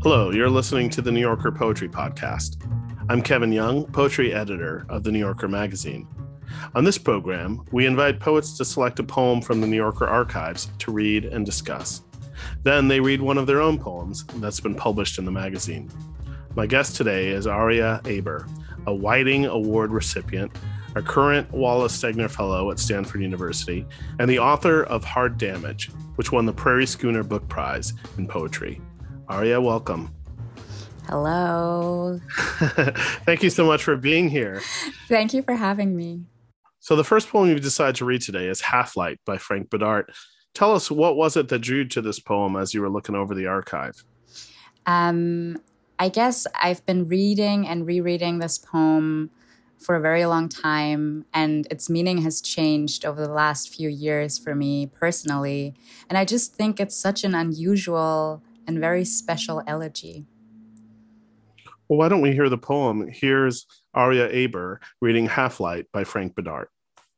Hello, you're listening to the New Yorker Poetry Podcast. I'm Kevin Young, poetry editor of the New Yorker magazine. On this program, we invite poets to select a poem from the New Yorker archives to read and discuss. Then they read one of their own poems that's been published in the magazine. My guest today is Aria Aber, a Whiting Award recipient, a current Wallace Stegner Fellow at Stanford University, and the author of Hard Damage, which won the Prairie Schooner Book Prize in Poetry. Aria, welcome. Hello. Thank you so much for being here. Thank you for having me. So the first poem you've decided to read today is Half-Light by Frank Bidart. Tell us, what was it that drew you to this poem as you were looking over the archive? I guess I've been reading and rereading this poem for a very long time, and its meaning has changed over the last few years for me personally. And I just think it's such an unusual and very special elegy. Well, why don't we hear the poem? Here's Aria Aber reading Half-Light by Frank Bidart.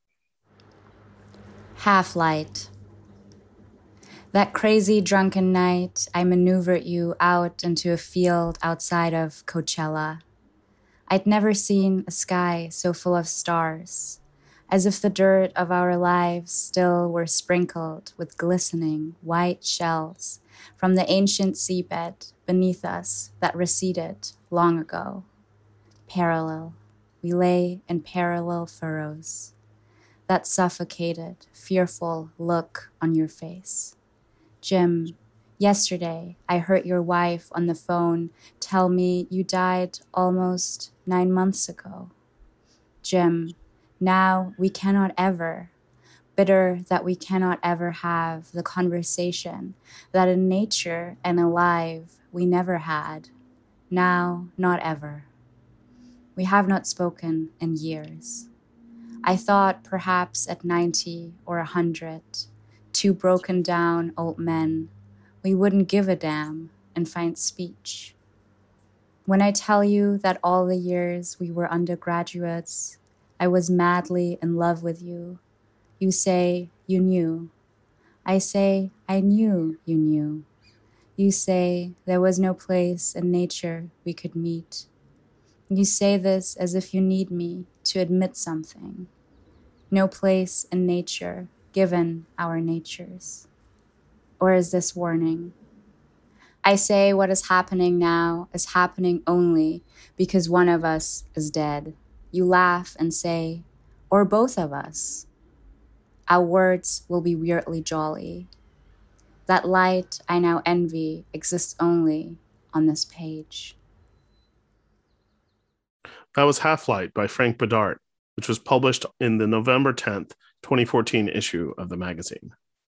Half-Light. That crazy drunken night, I maneuvered you out into a field outside of Coachella. I'd never seen a sky so full of stars, as if the dirt of our lives still were sprinkled with glistening white shells from the ancient seabed beneath us that receded long ago. Parallel, we lay in parallel furrows. That suffocated, fearful look on your face. Jim, yesterday I heard your wife on the phone tell me you died almost 9 months ago. Jim, now we cannot ever, bitter that we cannot ever have the conversation that in nature and alive we never had. Now, not ever. We have not spoken in years. I thought perhaps at 90 or 100, two broken down old men, we wouldn't give a damn and find speech. When I tell you that all the years we were undergraduates, I was madly in love with you, you say you knew. I say I knew you knew. You say there was no place in nature we could meet. You say this as if you need me to admit something. No place in nature given our natures. Or is this warning? I say what is happening now is happening only because one of us is dead. You laugh and say, or both of us. Our words will be weirdly jolly. That light I now envy exists only on this page. That was Half-Light by Frank Bidart, which was published in the November 10th, 2014 issue of the magazine.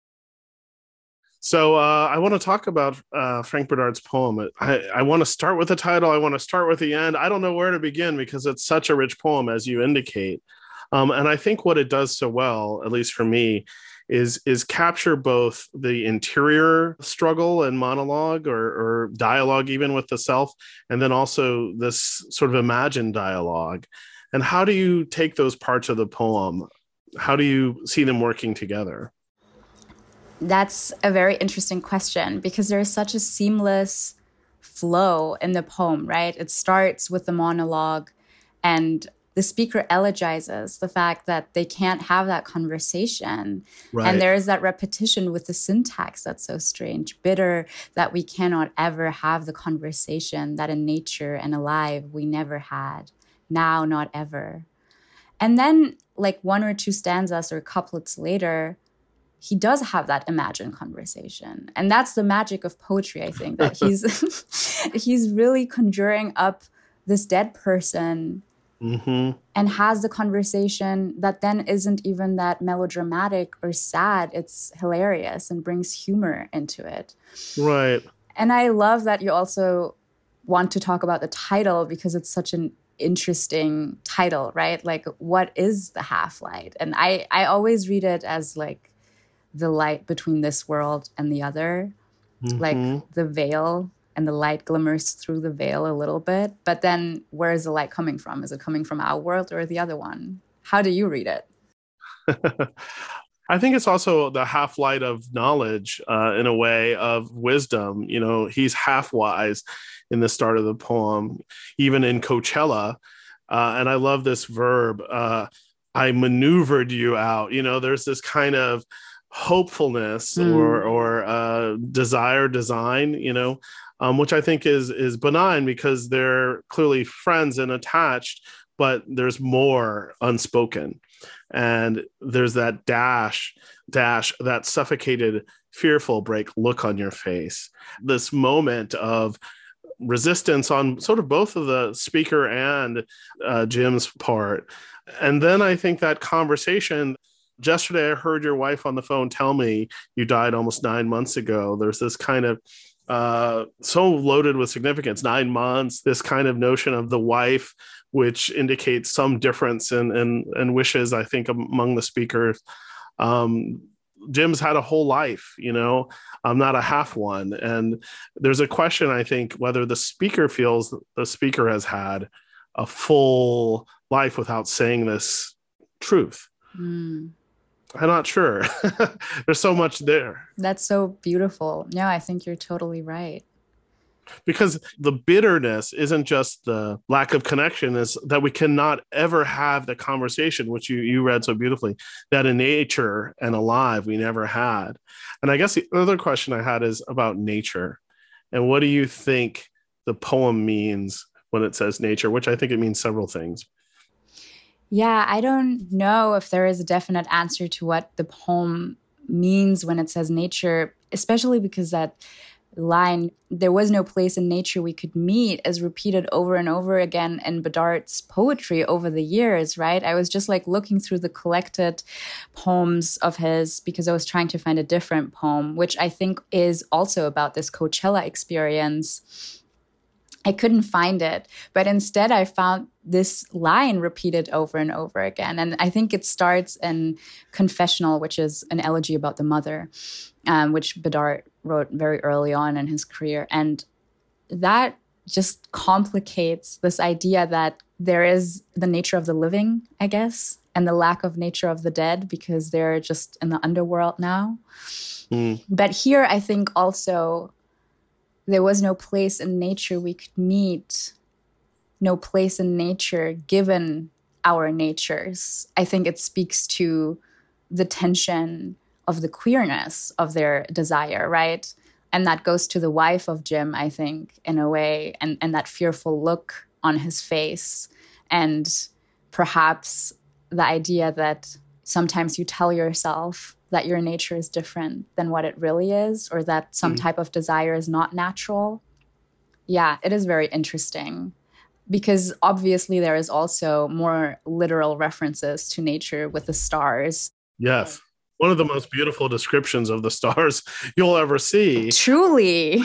So I want to talk about Frank Bidart's poem. I want to start with the title. I want to start with the end. I don't know where to begin because it's such a rich poem, as you indicate. And I think what it does so well, at least for me, is capture both the interior struggle and monologue or dialogue even with the self, and then also this sort of imagined dialogue. And how do you take those parts of the poem? How do you see them working together? That's a very interesting question because there's such a seamless flow in the poem, right? It starts with the monologue and the speaker elegizes the fact that they can't have that conversation. Right. And there is that repetition with the syntax that's so strange. Bitter that we cannot ever have the conversation that in nature and alive we never had. Now, not ever. And then like one or two stanzas or couplets later, he does have that imagined conversation. And that's the magic of poetry, I think, that he's really conjuring up this dead person and has the conversation that then isn't even that melodramatic or sad. It's hilarious and brings humor into it. Right. And I love that you also want to talk about the title because it's such an interesting title, right? Like, what is the half-light? And I always read it as like the light between this world and the other, like the veil and the light glimmers through the veil a little bit. But then where is the light coming from? Is it coming from our world or the other one? How do you read it? I think it's also the half light of knowledge, in a way, of wisdom. He's half wise in the start of the poem, even in Coachella. And I love this verb. I maneuvered you out. There's this kind of hopefulness or desire design, which I think is benign because they're clearly friends and attached, but there's more unspoken. And there's that dash, that suffocated, fearful break look on your face. This moment of resistance on sort of both of the speaker and Jim's part. And then I think that conversation, yesterday I heard your wife on the phone tell me you died almost 9 months ago. There's this kind of so loaded with significance, 9 months, this kind of notion of the wife, which indicates some difference in wishes, I think, among the speakers. Jim's had a whole life, I'm not a half one. And there's a question, I think, whether the speaker feels the speaker has had a full life without saying this truth. I'm not sure. There's so much there. That's so beautiful. Yeah, I think you're totally right. Because the bitterness isn't just the lack of connection, is that we cannot ever have the conversation, which you read so beautifully, that in nature and alive we never had. And I guess the other question I had is about nature. And what do you think the poem means when it says nature, which I think it means several things? Yeah, I don't know if there is a definite answer to what the poem means when it says nature, especially because that line, "There was no place in nature we could meet," is repeated over and over again in Baudard's poetry over the years, right? I was just like looking through the collected poems of his because I was trying to find a different poem, which I think is also about this Coachella experience. I couldn't find it, but instead I found this line repeated over and over again. And I think it starts in Confessional, which is an elegy about the mother, which Baudard wrote very early on in his career. And that just complicates this idea that there is the nature of the living, I guess, and the lack of nature of the dead because they're just in the underworld now. But here I think also there was no place in nature we could meet, no place in nature given our natures. I think it speaks to the tension of the queerness of their desire, right? And that goes to the wife of Jim, I think, in a way, and that fearful look on his face. And perhaps the idea that sometimes you tell yourself that your nature is different than what it really is, or that some type of desire is not natural. Yeah, it is very interesting because obviously there is also more literal references to nature with the stars. Yes. One of the most beautiful descriptions of the stars you'll ever see. Truly.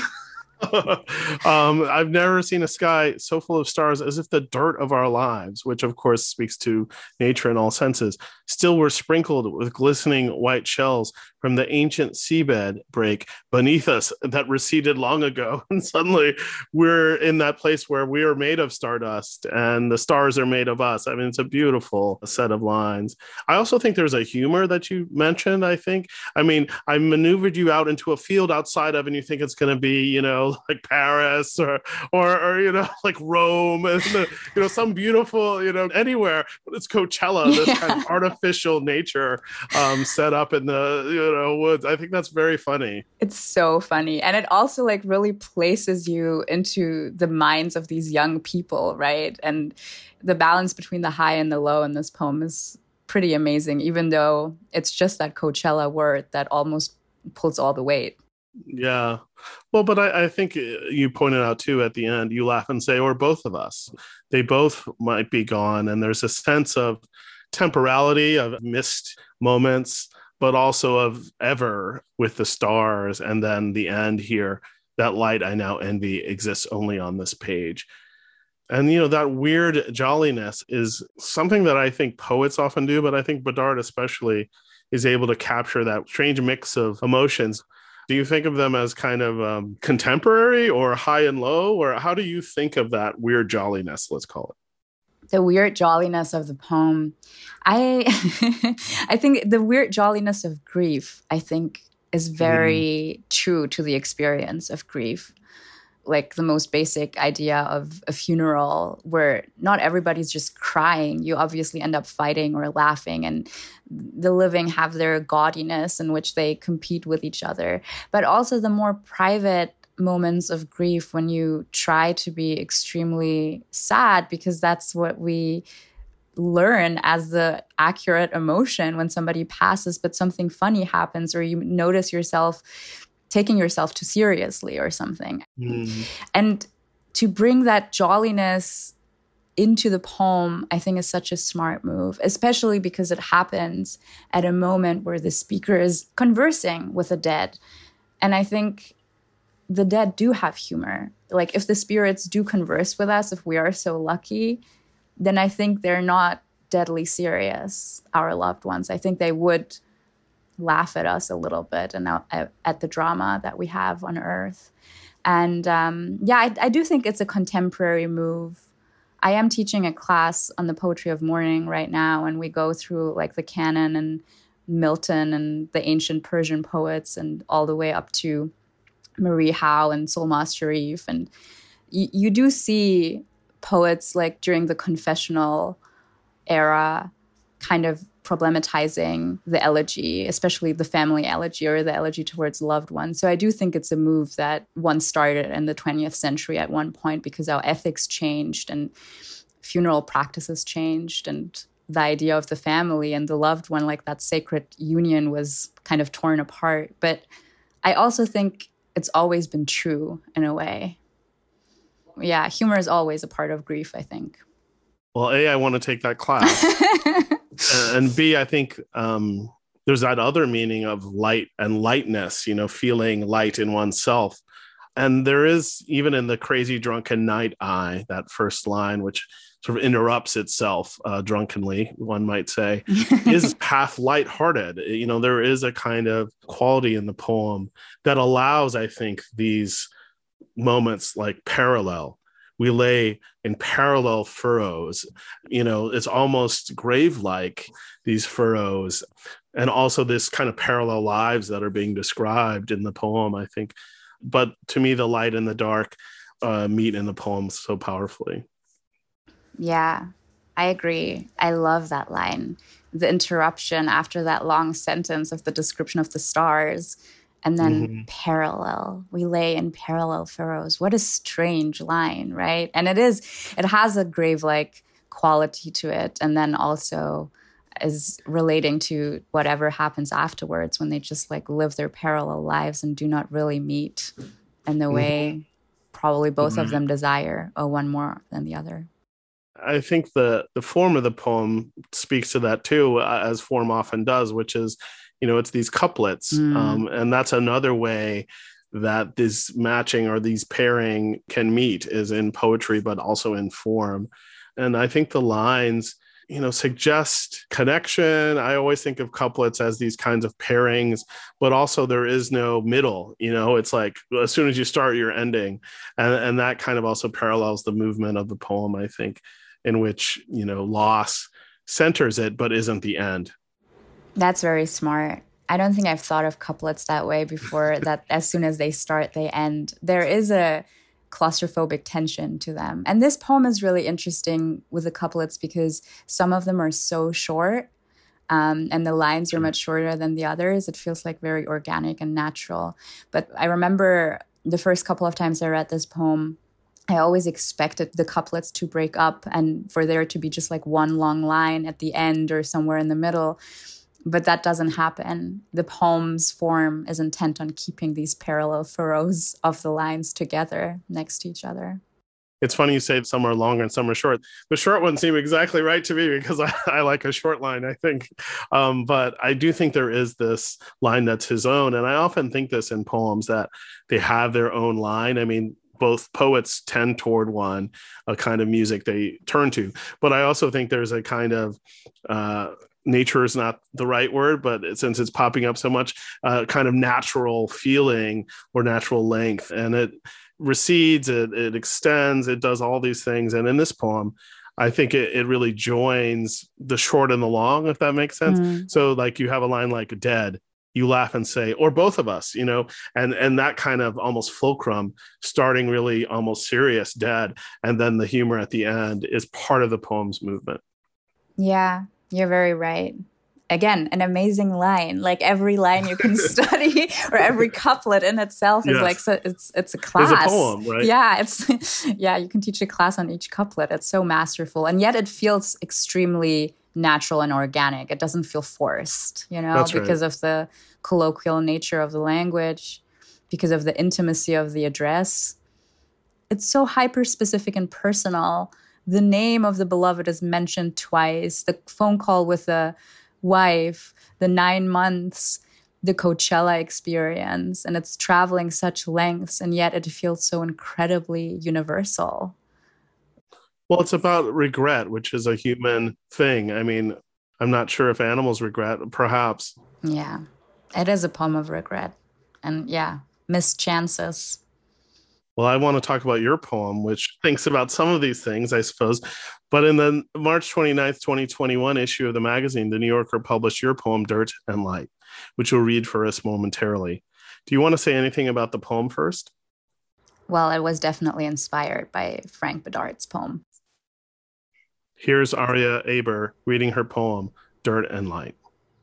I've never seen a sky so full of stars as if the dirt of our lives, which of course speaks to nature in all senses, still were sprinkled with glistening white shells from the ancient seabed break beneath us that receded long ago. And suddenly we're in that place where we are made of stardust and the stars are made of us. I mean, it's a beautiful set of lines. I also think there's a humor that you mentioned, I think. I mean, I maneuvered you out into a field outside of, and you think it's going to be, like Paris or like Rome, and some beautiful, anywhere. But it's Coachella, this kind of artificial nature set up in the, woods. I think that's very funny. It's so funny. And it also like really places you into the minds of these young people, right? And the balance between the high and the low in this poem is pretty amazing, even though it's just that Coachella word that almost pulls all the weight. Yeah. Well, but I think you pointed out too at the end, you laugh and say, or both of us. They both might be gone. And there's a sense of temporality, of missed moments, but also of ever with the stars. And then the end here, that light I now envy exists only on this page. And, that weird jolliness is something that I think poets often do, but I think Baudard especially is able to capture that strange mix of emotions. Do you think of them as kind of contemporary or high and low, or how do you think of that weird jolliness, let's call it? The weird jolliness of the poem. I I think the weird jolliness of grief, I think, is very true to the experience of grief. Like the most basic idea of a funeral where not everybody's just crying. You obviously end up fighting or laughing, and the living have their gaudiness in which they compete with each other. But also the more private moments of grief when you try to be extremely sad, because that's what we learn as the accurate emotion when somebody passes, but something funny happens, or you notice yourself taking yourself too seriously or something. And to bring that jolliness into the poem, I think is such a smart move, especially because it happens at a moment where the speaker is conversing with the dead. And I think the dead do have humor. Like if the spirits do converse with us, if we are so lucky, then I think they're not deadly serious, our loved ones. I think they would laugh at us a little bit and at the drama that we have on Earth. And I do think it's a contemporary move. I am teaching a class on the poetry of mourning right now, and we go through like the canon and Milton and the ancient Persian poets and all the way up to Marie Howe and Solmaz Sharif. And you do see poets like during the confessional era kind of problematizing the elegy, especially the family elegy or the elegy towards loved ones. So I do think it's a move that once started in the 20th century at one point, because our ethics changed and funeral practices changed, and the idea of the family and the loved one, like that sacred union, was kind of torn apart. But I also think it's always been true in a way. Yeah, humor is always a part of grief, I think. Well, A, I want to take that class. And B, I think there's that other meaning of light and lightness, feeling light in oneself. And there is, even in the crazy drunken night eye, that first line, which sort of interrupts itself drunkenly, one might say, is half lighthearted. There is a kind of quality in the poem that allows, I think, these moments like parallel. We lay in parallel furrows. It's almost grave-like, these furrows. And also this kind of parallel lives that are being described in the poem, I think. But to me, the light and the dark meet in the poem so powerfully. Yeah, I agree. I love that line. The interruption after that long sentence of the description of the stars. And then parallel, we lay in parallel furrows. What a strange line, right? And it has a grave-like quality to it. And then also is relating to whatever happens afterwards when they just like live their parallel lives and do not really meet in the way probably both of them desire, or one more than the other. I think the form of the poem speaks to that too, as form often does, which is, it's these couplets. And that's another way that this matching or these pairing can meet, is in poetry, but also in form. And I think the lines, suggest connection. I always think of couplets as these kinds of pairings, but also there is no middle. It's like as soon as you start, you're ending. And that kind of also parallels the movement of the poem, I think, in which, loss centers it, but isn't the end. That's very smart. I don't think I've thought of couplets that way before, that as soon as they start, they end. There is a claustrophobic tension to them. And this poem is really interesting with the couplets because some of them are so short, and the lines are much shorter than the others. It feels like very organic and natural. But I remember the first couple of times I read this poem, I always expected the couplets to break up and for there to be just like one long line at the end or somewhere in the middle. But that doesn't happen. The poem's form is intent on keeping these parallel furrows of the lines together next to each other. It's funny you say some are long and some are short. The short ones seem exactly right to me because I like a short line, I think. But I do think there is this line that's his own. And I often think this in poems, that they have their own line. I mean, both poets tend toward one, a kind of music they turn to. But I also think there's a kind of nature is not the right word, but since it's popping up so much, kind of natural feeling or natural length. And it recedes, it extends, it does all these things. And in this poem, I think it really joins the short and the long, if that makes sense. So like you have a line like dead, you laugh and say, or both of us, and that kind of almost fulcrum, starting really almost serious, dead, and then the humor at the end is part of the poem's movement. Yeah, you're very right. Again, an amazing line. Like every line you can study, or every couplet in itself is like, so it's a class. It's a poem, right? Yeah, you can teach a class on each couplet. It's so masterful, and yet it feels extremely natural and organic. It doesn't feel forced, because of the colloquial nature of the language, because of the intimacy of the address. It's so hyper-specific and personal. The name of the beloved is mentioned twice. The phone call with the wife, the 9 months, the Coachella experience, and it's traveling such lengths, and yet it feels so incredibly universal. Well, it's about regret, which is a human thing. I mean, I'm not sure if animals regret, perhaps. Yeah, it is a poem of regret. And yeah, missed chances. Well, I want to talk about your poem, which thinks about some of these things, I suppose. But in the March 29th, 2021 issue of the magazine, The New Yorker published your poem, Dirt and Light, which you'll read for us momentarily. Do you want to say anything about the poem first? Well, it was definitely inspired by Frank Bedard's poem. Here's Aria Aber reading her poem, Dirt and Light.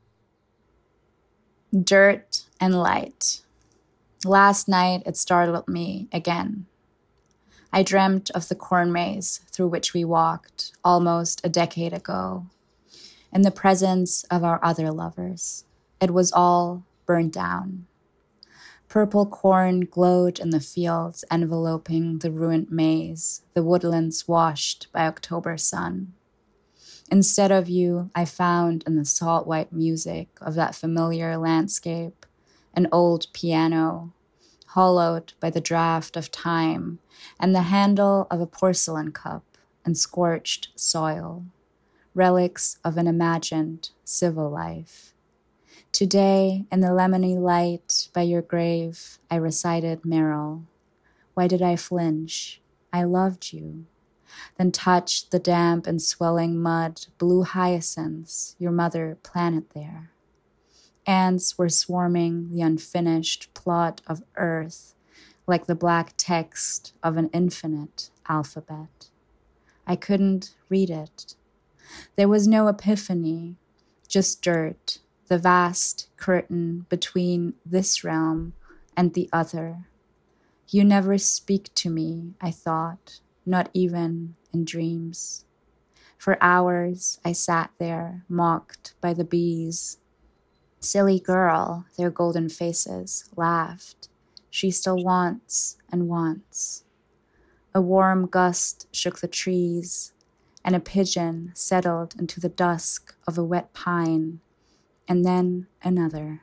Dirt and light. Last night, it startled me again. I dreamt of the corn maze through which we walked almost a decade ago, in the presence of our other lovers. It was all burned down. Purple corn glowed in the fields enveloping the ruined maze, the woodlands washed by October sun. Instead of you, I found in the salt-white music of that familiar landscape an old piano, hollowed by the draft of time, and the handle of a porcelain cup and scorched soil, relics of an imagined civil life. Today, in the lemony light by your grave, I recited Meryl. Why did I flinch? I loved you. Then touched the damp and swelling mud, blue hyacinths your mother planted there. Ants were swarming the unfinished plot of earth, like the black text of an infinite alphabet. I couldn't read it. There was no epiphany, just dirt, the vast curtain between this realm and the other. You never speak to me, I thought, not even in dreams. For hours I sat there, mocked by the bees. Silly girl, their golden faces laughed. She still wants and wants. A warm gust shook the trees, and a pigeon settled into the dusk of a wet pine, and then another.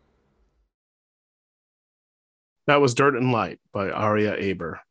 That was Dirt and Light by Aria Aber.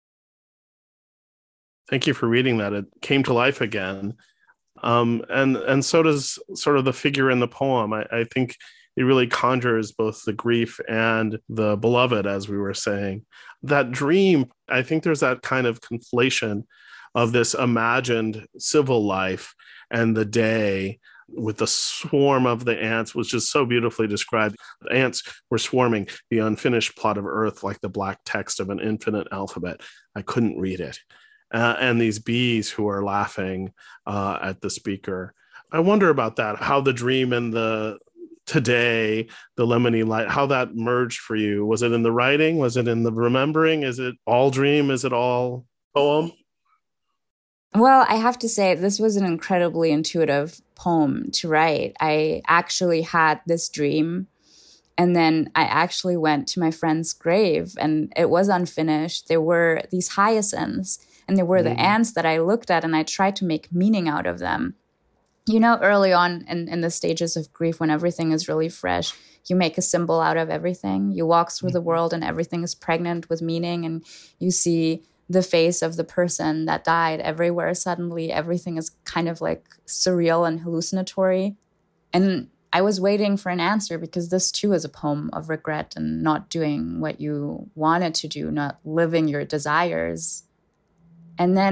Thank you for reading that. It came to life again. And so does sort of the figure in the poem. I think it really conjures both the grief and the beloved, as we were saying. That dream, I think there's that kind of conflation of this imagined civil life and the day with the swarm of the ants was just so beautifully described. The ants were swarming the unfinished plot of earth like the black text of an infinite alphabet. I couldn't read it. And these bees who are laughing at the speaker. I wonder about that, how the dream and the today, the lemony light, how that merged for you. Was it in the writing? Was it in the remembering? Is it all dream? Is it all poem? Well, I have to say, this was an incredibly intuitive poem to write. I actually had this dream, and then I actually went to my friend's grave, and it was unfinished. There were these hyacinths, and there were the ants that I looked at, and I tried to make meaning out of them. You know, early on in the stages of grief, when everything is really fresh, you make a symbol out of everything. You walk through the world, and everything is pregnant with meaning, and you see the face of the person that died everywhere. Suddenly, everything is kind of like surreal and hallucinatory. And I was waiting for an answer, because this too is a poem of regret and not doing what you wanted to do, not living your desires. And then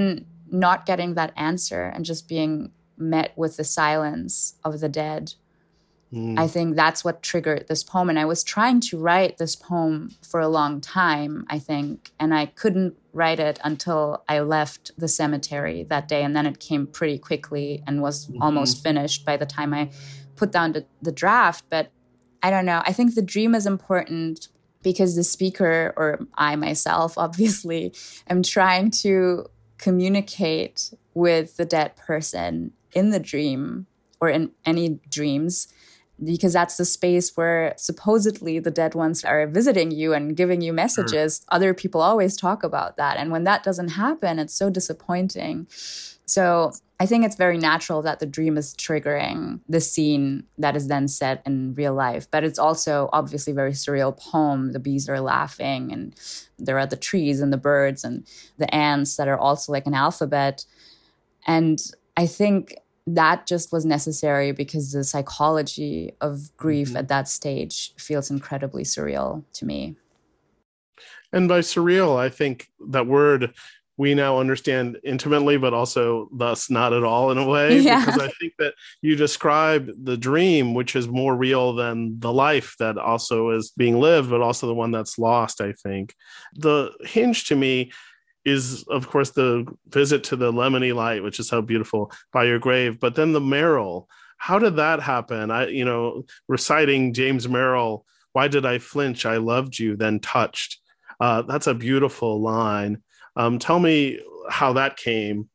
not getting that answer and just being met with the silence of the dead. I think that's what triggered this poem. And I was trying to write this poem for a long time, I think, and I couldn't write it until I left the cemetery that day. And then it came pretty quickly and was almost finished by the time I put down the draft. But I don't know. I think the dream is important because the speaker, or I myself, obviously, am trying to communicate with the dead person in the dream or in any dreams, because that's the space where supposedly the dead ones are visiting you and giving you messages. Other people always talk about that. And when that doesn't happen, it's so disappointing. So I think it's very natural that the dream is triggering the scene that is then set in real life. But it's also obviously a very surreal poem. The bees are laughing and there are the trees and the birds and the ants that are also like an alphabet. And I think that just was necessary because the psychology of grief at that stage feels incredibly surreal to me. And by surreal, I think that word we now understand intimately, but also thus not at all in a way, because I think that you described the dream, which is more real than the life that also is being lived, but also the one that's lost, I think. The hinge to me is, of course, the visit to the lemony light, which is so beautiful, by your grave. But then the Merrill, how did that happen? Reciting James Merrill, "Why did I flinch? I loved you, then touched." That's a beautiful line. Tell me how that came.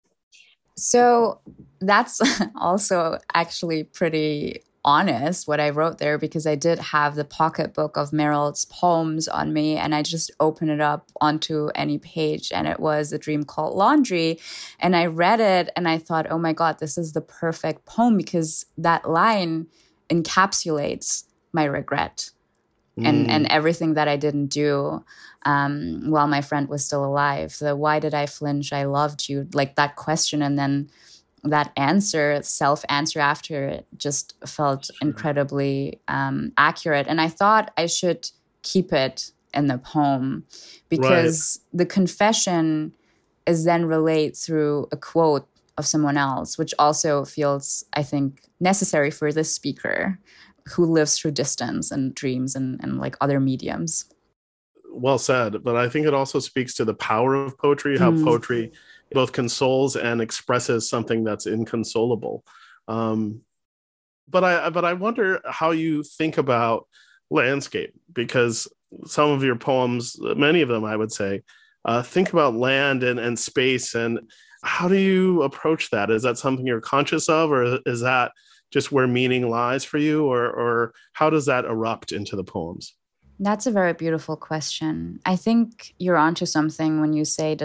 So that's also actually pretty honest what I wrote there, because I did have the pocketbook of Merrill's poems on me and I just opened it up onto any page and it was A Dream Called Laundry. And I read it and I thought, oh my God, this is the perfect poem because that line encapsulates my regret and everything that I didn't do while my friend was still alive. The "why did I flinch? I loved you," like that question, and then that answer, self-answer after it, just felt incredibly accurate. And I thought I should keep it in the poem because the confession is then relayed through a quote of someone else, which also feels, I think, necessary for this speaker who lives through distance and dreams and like other mediums. Well said. But I think it also speaks to the power of poetry, how poetry both consoles and expresses something that's inconsolable. But I wonder how you think about landscape, because some of your poems, many of them, I would say, think about land and space. And how do you approach that? Is that something you're conscious of, or is that just where meaning lies for you, or how does that erupt into the poems? That's a very beautiful question. I think you're onto something when you say,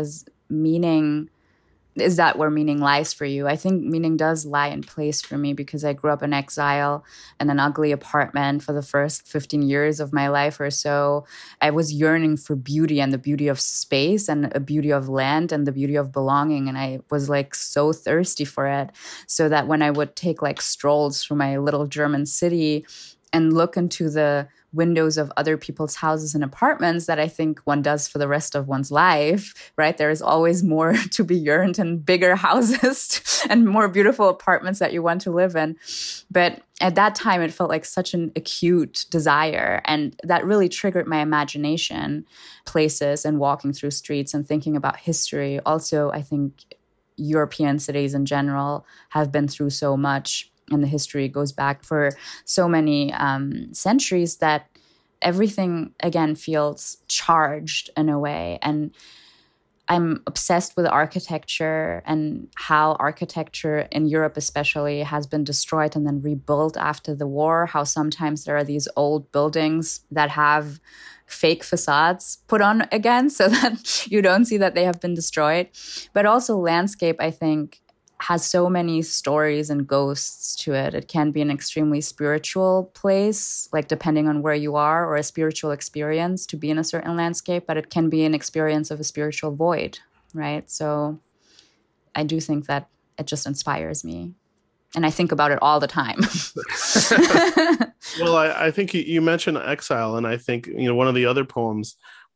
is that where meaning lies for you? I think meaning does lie in place for me because I grew up in exile in an ugly apartment for the first 15 years of my life or so. I was yearning for beauty and the beauty of space and a beauty of land and the beauty of belonging. And I was like so thirsty for it, so that when I would take like strolls through my little German city and look into the windows of other people's houses and apartments that I think one does for the rest of one's life, right? There is always more to be yearned and bigger houses and more beautiful apartments that you want to live in. But at that time, it felt like such an acute desire. And that really triggered my imagination, places and walking through streets and thinking about history. Also, I think European cities in general have been through so much. And the history goes back for so many centuries that everything, again, feels charged in a way. And I'm obsessed with architecture and how architecture in Europe especially has been destroyed and then rebuilt after the war, how sometimes there are these old buildings that have fake facades put on again so that you don't see that they have been destroyed. But also landscape, I think, has so many stories and ghosts to it. It can be an extremely spiritual place, like depending on where you are, or a spiritual experience to be in a certain landscape, but it can be an experience of a spiritual void, right? So I do think that it just inspires me. And I think about it all the time. Well, I think you mentioned exile, and I think one of the other poems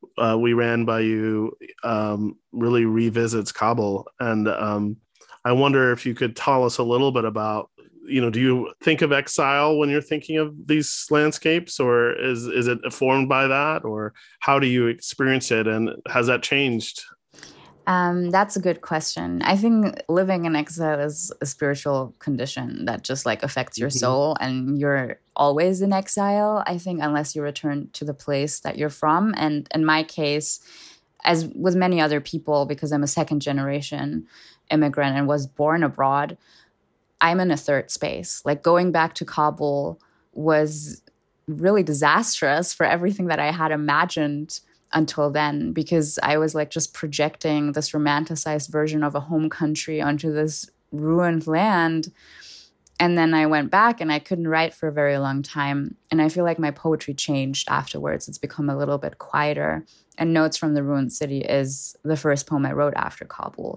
We Ran by You really revisits Kabul. And I wonder if you could tell us a little bit about, do you think of exile when you're thinking of these landscapes, or is it formed by that, or how do you experience it, and has that changed? That's a good question. I think living in exile is a spiritual condition that just like affects your Mm-hmm. soul, and you're always in exile, I think, unless you return to the place that you're from. And in my case, as with many other people, because I'm a second generation immigrant and was born abroad, I'm in a third space. Like going back to Kabul was really disastrous for everything that I had imagined until then, because I was like just projecting this romanticized version of a home country onto this ruined land. And then I went back and I couldn't write for a very long time. And I feel like my poetry changed afterwards. It's become a little bit quieter. And Notes from the Ruined City is the first poem I wrote after Kabul.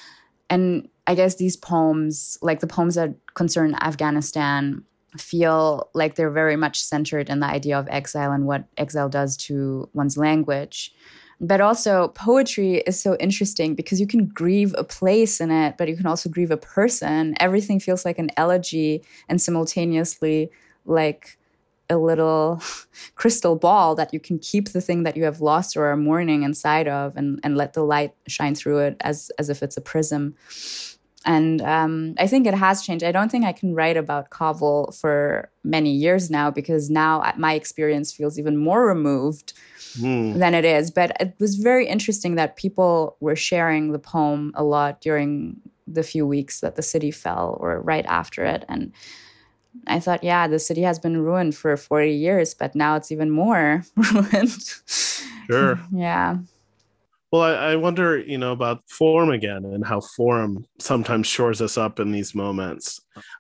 And I guess these poems, like the poems that concern Afghanistan, feel like they're very much centered in the idea of exile and what exile does to one's language. But also, poetry is so interesting because you can grieve a place in it, but you can also grieve a person. Everything feels like an elegy and simultaneously like a little crystal ball that you can keep the thing that you have lost or are mourning inside of, and let the light shine through it as if it's a prism. And I think it has changed. I don't think I can write about Kabul for many years now, because now my experience feels even more removed than it is. But it was very interesting that people were sharing the poem a lot during the few weeks that the city fell or right after it. And I thought, yeah, the city has been ruined for 40 years, but now it's even more ruined. Sure. Yeah. Well, I wonder, about form again, and how form sometimes shores us up in these moments.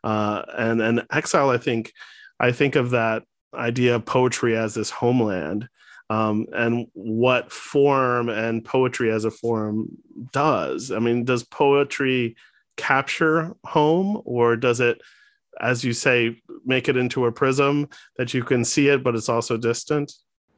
And exile, I think of that idea of poetry as this homeland, and what form and poetry as a form does. I mean, does poetry capture home, or does it, as you say, make it into a prism that you can see it, but it's also distant?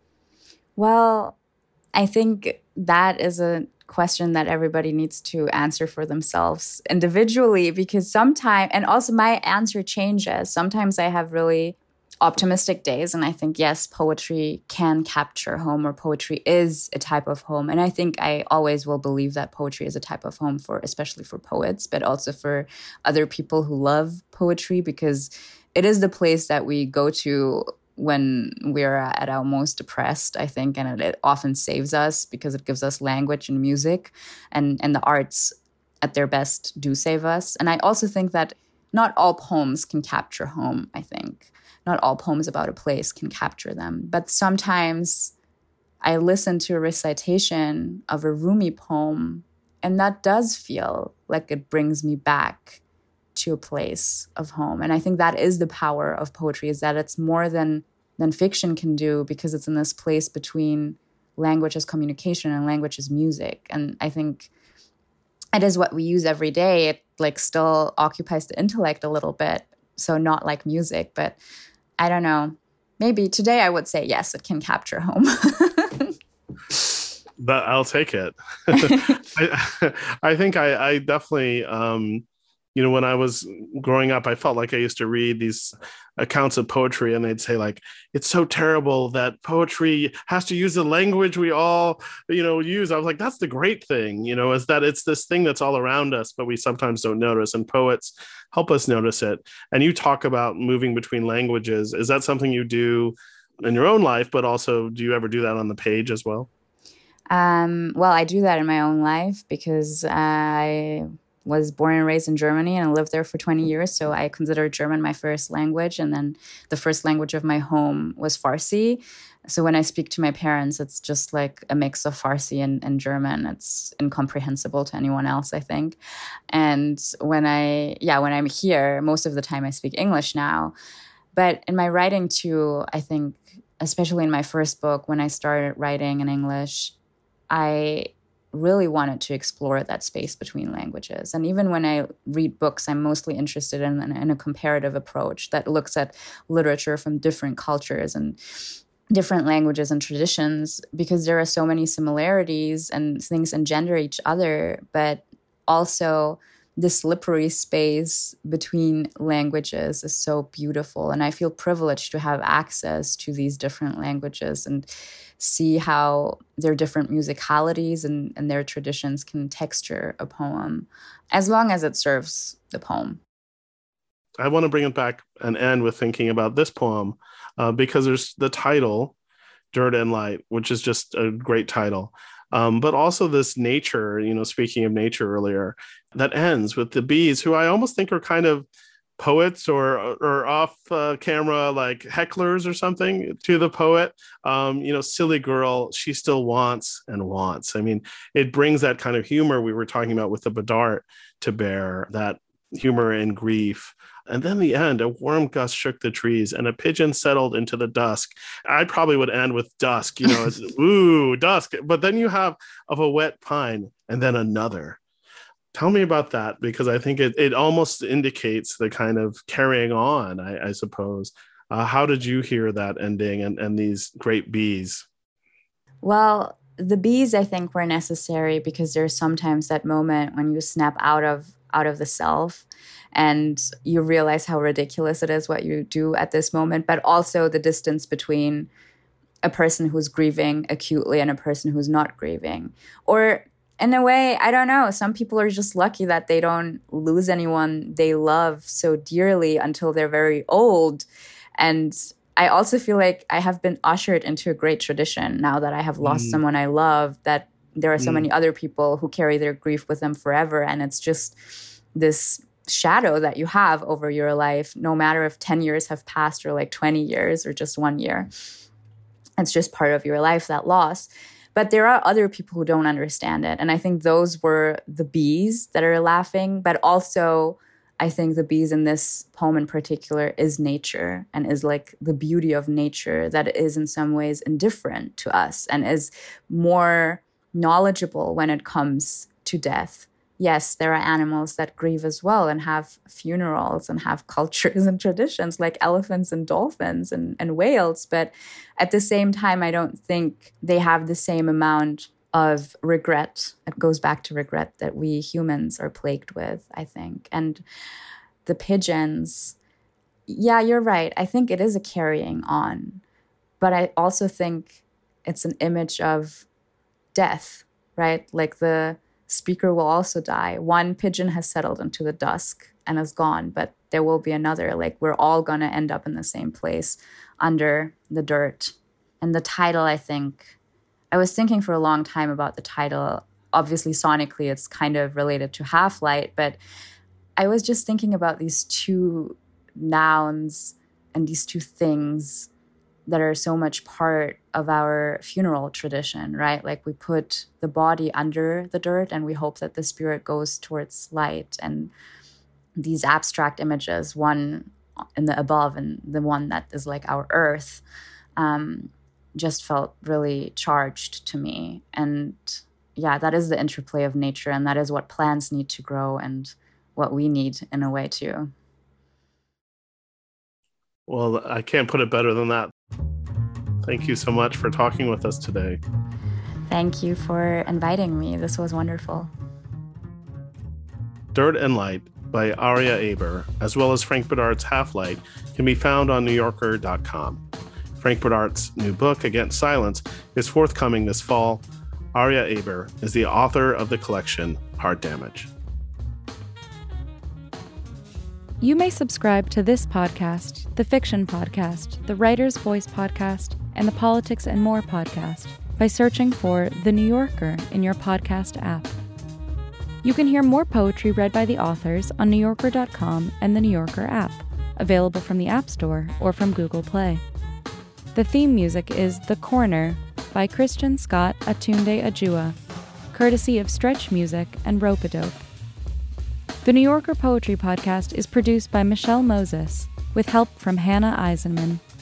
Well, I think that is a question that everybody needs to answer for themselves individually, because sometimes, and also my answer changes. Sometimes I have really optimistic days and I think, yes, poetry can capture home, or poetry is a type of home. And I think I always will believe that poetry is a type of home, for especially for poets, but also for other people who love poetry, because it is the place that we go to when we're at our most depressed, I think, and it often saves us because it gives us language and music, and the arts at their best do save us. And I also think that not all poems can capture home, I think. Not all poems about a place can capture them. But sometimes I listen to a recitation of a Rumi poem, and that does feel like it brings me back to a place of home. And I think that is the power of poetry, is that it's more than fiction can do, because it's in this place between language as communication and language as music. And I think it is what we use every day. It like still occupies the intellect a little bit. So not like music, but I don't know. Maybe today I would say, yes, it can capture home. But I'll take it. I think I definitely, when I was growing up, I felt like I used to read these accounts of poetry, and they'd say like, it's so terrible that poetry has to use the language we all, use. I was like, that's the great thing, is that it's this thing that's all around us, but we sometimes don't notice, and poets help us notice it. And you talk about moving between languages. Is that something you do in your own life, but also do you ever do that on the page as well? Well, I do that in my own life because I was born and raised in Germany and I lived there for 20 years. So I consider German my first language. And then the first language of my home was Farsi. So when I speak to my parents, it's just like a mix of Farsi and German. It's incomprehensible to anyone else, I think. And when I'm here, most of the time I speak English now. But in my writing too, I think, especially in my first book, when I started writing in English, I really wanted to explore that space between languages. And even when I read books, I'm mostly interested in a comparative approach that looks at literature from different cultures and different languages and traditions, because there are so many similarities and things engender each other, but also the slippery space between languages is so beautiful. And I feel privileged to have access to these different languages and see how their different musicalities and their traditions can texture a poem, as long as it serves the poem. I want to bring it back and end with thinking about this poem because there's the title, Dirt and Light, which is just a great title. But also this nature, speaking of nature earlier, that ends with the bees, who I almost think are kind of poets or off camera, like hecklers or something to the poet. Silly girl, she still wants and wants. I mean, it brings that kind of humor we were talking about with the Bedart to bear, that humor and grief. And then the end, a warm gust shook the trees and a pigeon settled into the dusk. I probably would end with dusk, ooh, dusk. But then you have of a wet pine and then another. Tell me about that, because I think it almost indicates the kind of carrying on, I suppose. How did you hear that ending and these great bees? Well, the bees, I think, were necessary because there's sometimes that moment when you snap out of the self and you realize how ridiculous it is what you do at this moment, but also the distance between a person who's grieving acutely and a person who's not grieving. Or in a way, I don't know, some people are just lucky that they don't lose anyone they love so dearly until they're very old. And I also feel like I have been ushered into a great tradition now that I have lost someone I love, that there are so many other people who carry their grief with them forever. And it's just this shadow that you have over your life, no matter if 10 years have passed or like 20 years or just 1 year. It's just part of your life, that loss. But there are other people who don't understand it. And I think those were the bees that are laughing. But also, I think the bees in this poem in particular is nature, and is like the beauty of nature that is in some ways indifferent to us and is more knowledgeable when it comes to death. Yes, there are animals that grieve as well and have funerals and have cultures and traditions like elephants and dolphins and whales. But at the same time, I don't think they have the same amount of regret. It goes back to regret that we humans are plagued with, I think. And the pigeons, yeah, you're right. I think it is a carrying on. But I also think it's an image of death, right? Like the speaker will also die. One pigeon has settled into the dusk and is gone, but there will be another. Like, we're all going to end up in the same place under the dirt. And the title, I think, I was thinking for a long time about the title. Obviously, sonically, it's kind of related to Half-Light, but I was just thinking about these two nouns and these two things that are so much part of our funeral tradition, right? Like, we put the body under the dirt and we hope that the spirit goes towards light. And these abstract images, one in the above and the one that is like our earth, just felt really charged to me. And yeah, that is the interplay of nature, and that is what plants need to grow and what we need in a way too. Well, I can't put it better than that. Thank you so much for talking with us today. Thank you for inviting me. This was wonderful. Dirt and Light by Aria Aber, as well as Frank Bedart's Half-Light, can be found on NewYorker.com. Frank Bedart's new book, Against Silence, is forthcoming this fall. Aria Aber is the author of the collection Heart Damage. You may subscribe to this podcast, the Fiction Podcast, the Writer's Voice Podcast, and the Politics and More podcast by searching for The New Yorker in your podcast app. You can hear more poetry read by the authors on NewYorker.com and the New Yorker app, available from the App Store or from Google Play. The theme music is The Corner by Christian Scott Atunde Ajua, courtesy of Stretch Music and Rope-A-Dope. The New Yorker Poetry Podcast is produced by Michelle Moses, with help from Hannah Eisenman.